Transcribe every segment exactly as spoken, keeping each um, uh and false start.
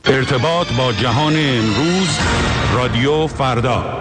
ارتباط با جهان امروز، رادیو فردا.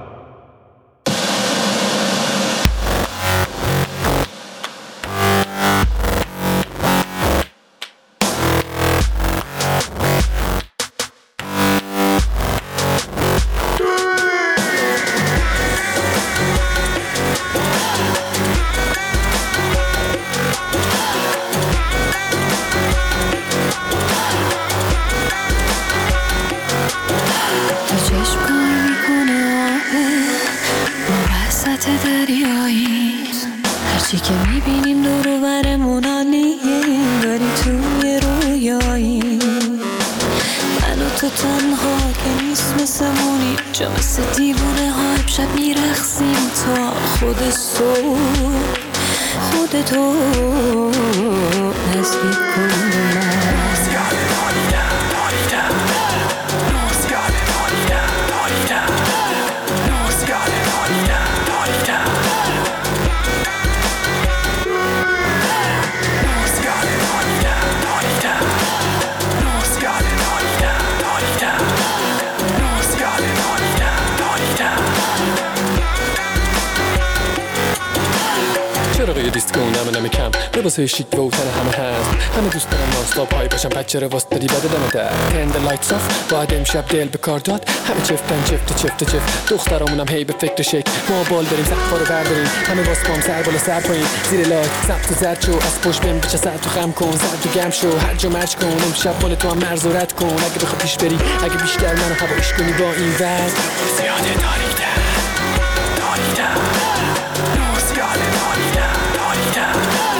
واسه شیک و تن همه هست، همه دوست دارن نانستاپ های باشن، بچه رو واسه داری بده دمه در تند لایتس آف. باید امشب دل به کار داد، همه چفتن چفت چفت چفت. دخترامونم هی به فکر شک، ما بال داریم سقفا رو برداریم، همه واسه پام سر بالا سر پایین، زیر لایت سبز و زرد شو، از پشت بهم بچه سر تو خم کن، سر تو گم شو، هر جا مرج کن. امشب مال تو هم مرز و رد کن، اگه بخوای پیش بری، اگه بیشتر منو هوایش کنی با این وضع زیاده تاریک‌تر تاریک‌تر زیاده تاریک‌تر تاریک‌تر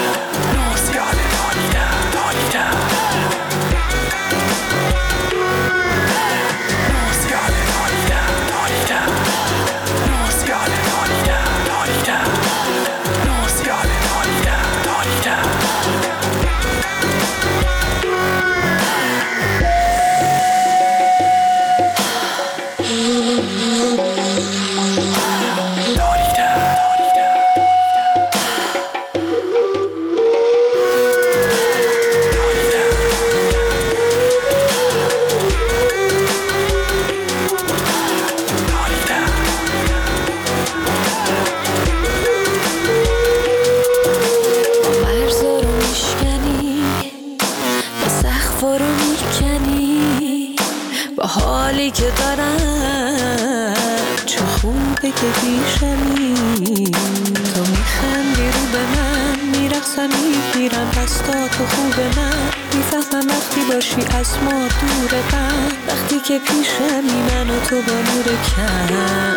از ما دوره من، وقتی که پیشمی من و تو با نور کم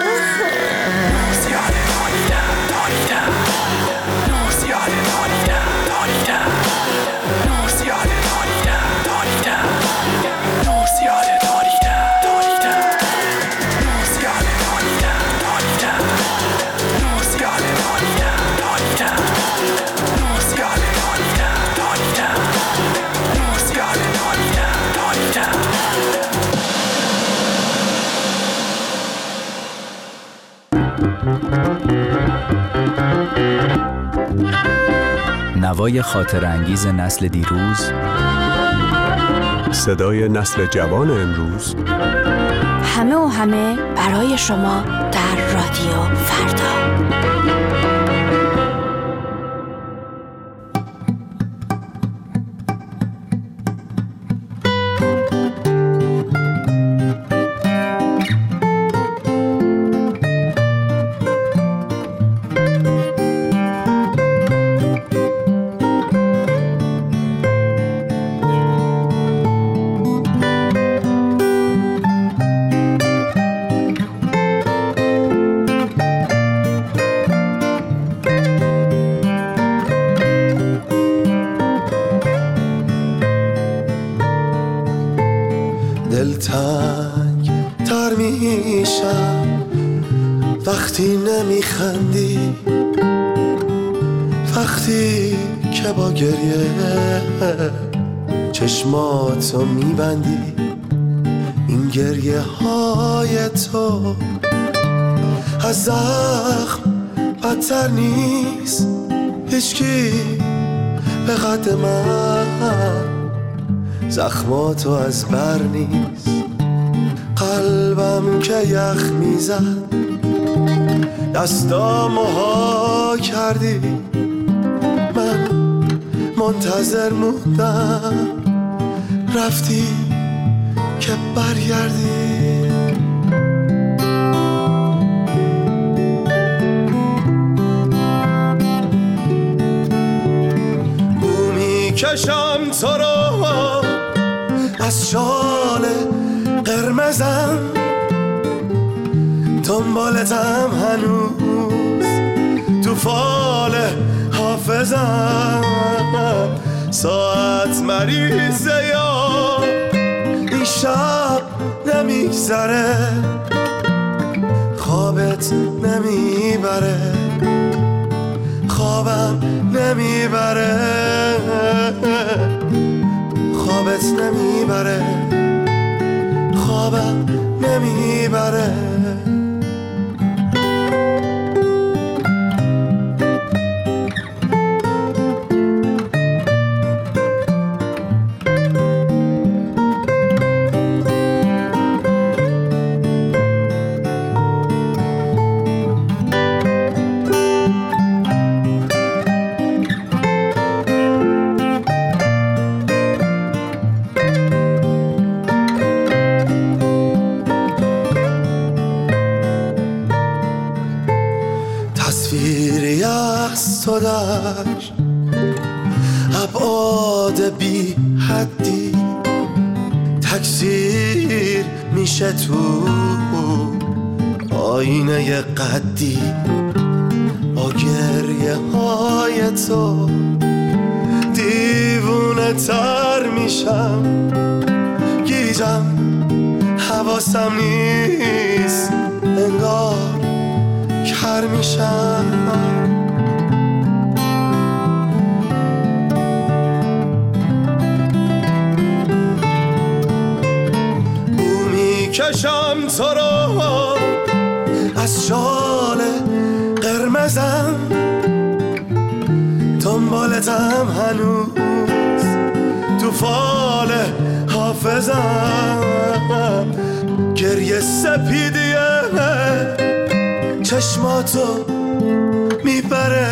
زیاده تاریک‌تر تاریک‌تر زیاده تاریک‌تر تاریک‌تر زیاده تاریک‌تر تاریک‌تر زیاده تاریک‌تر تاریک‌تر زیاده تاریک‌تر تاریک‌تر زیاده تاریک‌تر تاریک‌تر زیاده تاریک‌تر تاریک‌تر نوای خاطر انگیز نسل دیروز، صدای نسل جوان امروز، همه و همه برای شما در رادیو فردا. دلتنگ تر میشم وقتی نمیخندی، وقتی که با گریه چشماتو میبندی. این گریه های تو از زخم بدتر نیست، هیچکی به قد من زخماتو از بر نیست، قلبم که یخ میزد دستامو ها کردی، من منتظر موندم رفتی که برگردی. بو میکشم تو رو از شال قرمزم، دنبالتم هنوز تو فال حافظم. ساعت مریضه یا این شب نمیگذره، خوابت نمیبره، خوابم نمیبره، خوابت نمیبره، خوابم نمیبره. تصویری از تو در ابعاد بی حدی تکثیر میشه تو آینه قدی. با گریه های تو دیوونه تر میشم، گیجم حواسم نیست، انگار کر میشم. بو میکشم تو رو از شال قرمزم، دنبالتم هنوز تو فال حافظم. گریه سپیدیه چشماتو میبره،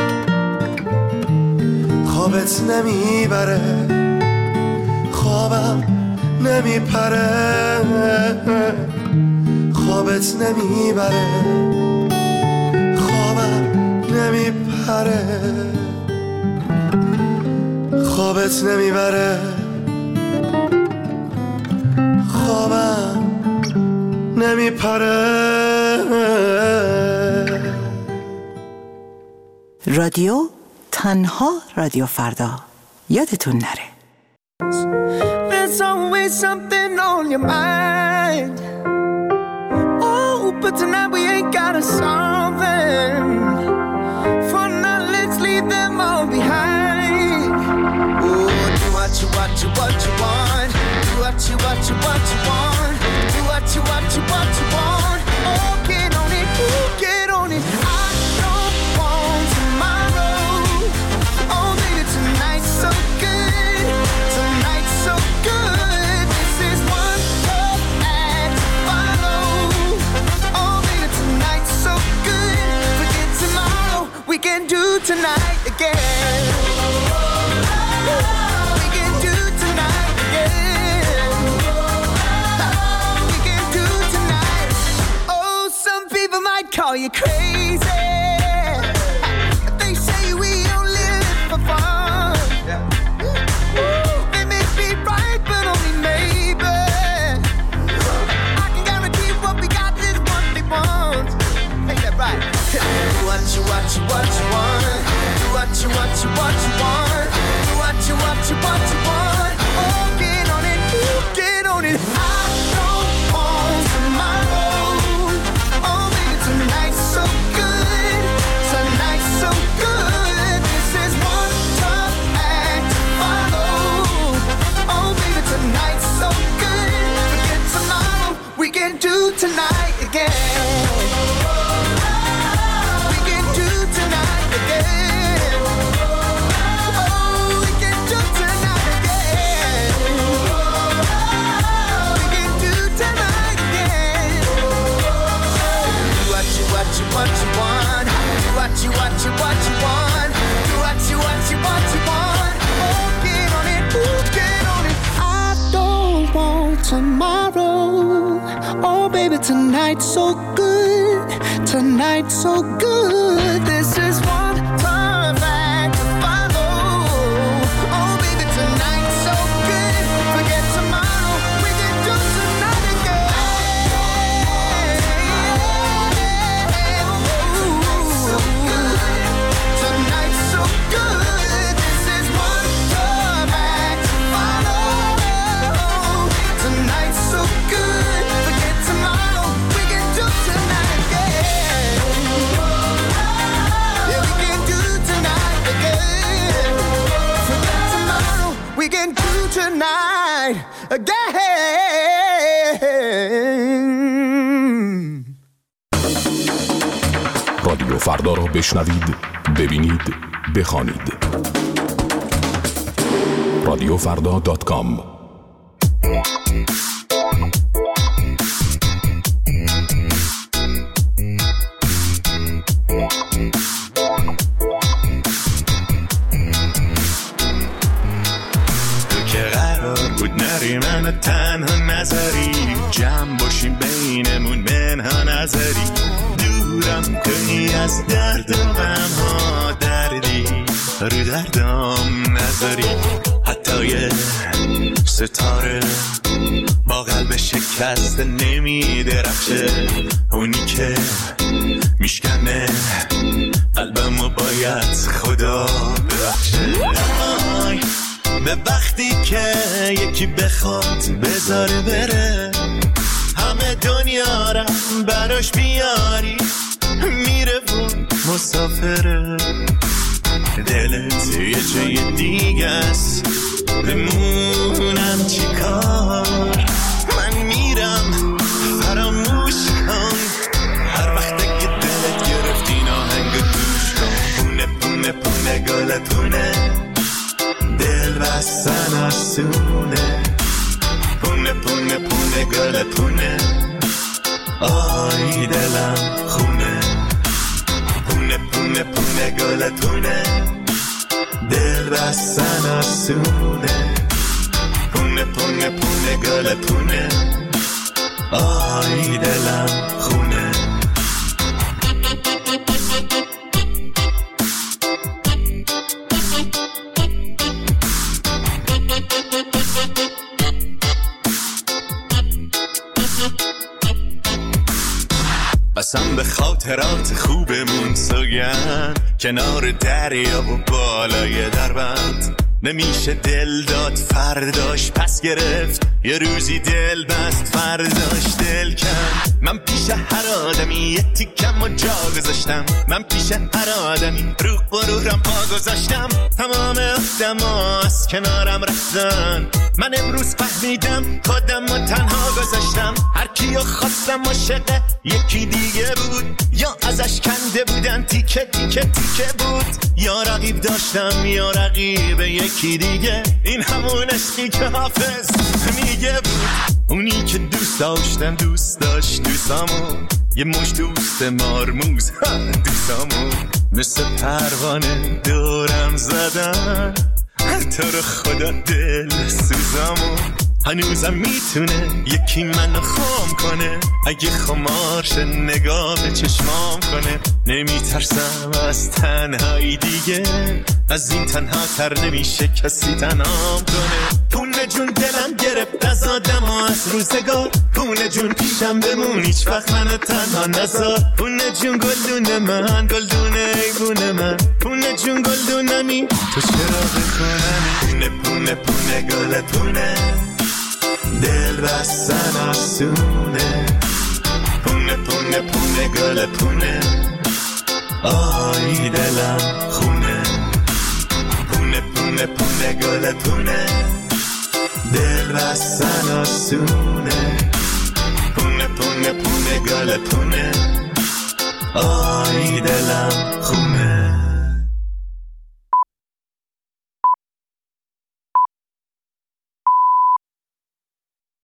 خوابت نمیبره، خوابم نمیپره، خوابت نمیبره، خوابم نمیپره، خوابت نمیبره، خوابم نمیپره. رادیو تنها رادیو فردا، یادتون نره. There's always something on your mind. Oh, but tonight we ain't gotta solve them. For now, let's leave them all behind. Oh, do what you, what you, what you want. Do what you, what you, what you want. Do what you, what you, what you want. Oh, get on it, oh, get on it. I don't want tomorrow. Oh, baby, tonight's so good. Tonight's so good. This is one love act to follow. Oh, baby, tonight's so good. Forget tomorrow. We can do tonight again. We can do tonight again. We can do tonight. Oh, some people might call you crazy. They say we only live for fun. They may be right, but only maybe. I can guarantee what we got is what they want. Ain't that right? Do what you, what you, what you want. Do what you, what you, what you want. Do what you, what you, what you want. Oh, get on it, ooh, get on it. I don't want tomorrow. Oh, baby, tonight's so good. Tonight's so good. This is one tough act to follow. Oh, baby, tonight's so good. Forget tomorrow. We can do tonight again. We can do tonight again. Oh, we can do tonight again. tomorrow. Oh baby, tonight's so good, tonight's so good. This is one tough act to follow. Oh baby, tonight's so good. Forget tomorrow, we can do tonight again. Oh, tonight's so good. This is one tough act to follow. Tonight's so good. Forget tomorrow, we can do tonight again. Yeah, we can do tonight again. Forget tomorrow, we can do tonight again. رادیو فردا را بشنوید، ببینید، بخوانید. رادیو فردا دات کام. من تنها نظری جمع باشیم بینمون منها نظری دورم کنی از درد و غم ها دردی رو دردم نظری حتی یه ستاره با قلب شکسته نمی درخشه اونی که میشکنه قلبمو باید خدا ببخشه آی به وقتی که یکی بخواد بذاره بره همه دنیا را براش بیاری میره و مسافره دلت یه جای دیگه است بمونم چی کار من میرم فراموش کن هر وقت که دلت گرفتی ناهنگ گوش کن پونه پونه پونه گل پونه دل بستن آسونه پونه پونه پونه گل پونه آی دلم خونه پونه پونه پونه گل پونه دل بستن آسونه پونه پونه پونه گل پونه آی دلم خونه قسم به خاطرات خوبمون سوگند کنار دریا و بالای دربند نمیشه دل داد فرداش پس گرفت یه روزی دل بست فرداش دل کن من پیش هر آدمی یه تیکم و جا گذاشتم من پیش هر آدمی رو غرورم پا گذاشتم تمام آدما از کنارم رفتن من امروز فهمیدم خودم و تنها گذاشتم هر کیو خواستم عاشق یکی دیگه بود یا ازش کنده بودن تیکه تیکه تیکه بود یا رقیب داشتم یا رقیب یکی دیگه این همون عشقی که حافظ میگه بود اونی که دوست داشتم دوست داشت دوستامو یه مش دوست مارموز دوستامو مثل پروانه دورم زدن تو رو خدا دل سوزامو هنوزم میتونه یکی منو خام کنه اگه خمارش نگاه به چشمام کنه نمیترسم از تنهایی دیگه از این تنها تر نمیشه کسی تنهام کنه پونه جون دلم گرفت از آدم ها از روزگار پونه جون پیشم بمون هیچ وقت منو تنها نذار پونه جون گلدون من گلدون ایگون من پونه جون گلدونمی تو چرا بکنمی پونه پونه پونه گل پونه دل بستن آسونه پونه پونه پونه گل پونه آی دلم خونه پونه پونه پونه گل پونه دل بستن آسونه پونه پونه پونه گل پونه آی دلم خونه